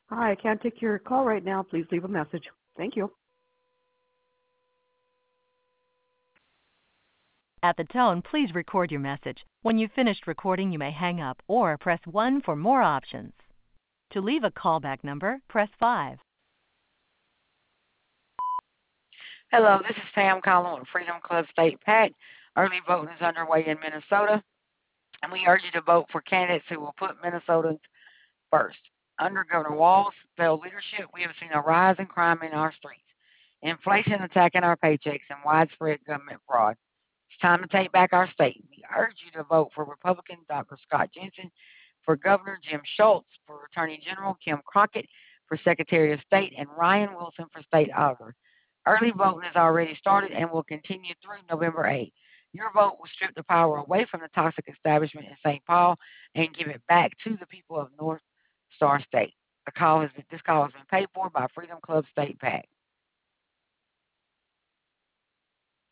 Hi, I can't take your call right now. Please leave a message. Thank you. At the tone, please record your message. When you've finished recording, you may hang up or press 1 for more options. To leave a callback number, press 5. Hello, this is Pam calling with Freedom Club State PAC. Early voting is underway in Minnesota, and we urge you to vote for candidates who will put Minnesotans first. Under Governor Walz's failed leadership, we have seen a rise in crime in our streets, inflation attacking our paychecks, and widespread government fraud. It's time to take back our state. We urge you to vote for Republican Dr. Scott Jensen, for Governor Jim Schultz, for Attorney General Kim Crockett, for Secretary of State, and Ryan Wilson for State Auditor. Early voting has already started and will continue through November 8th. Your vote will strip the power away from the toxic establishment in St. Paul and give it back to the people of North Star State. This call has been paid for by Freedom Club State PAC.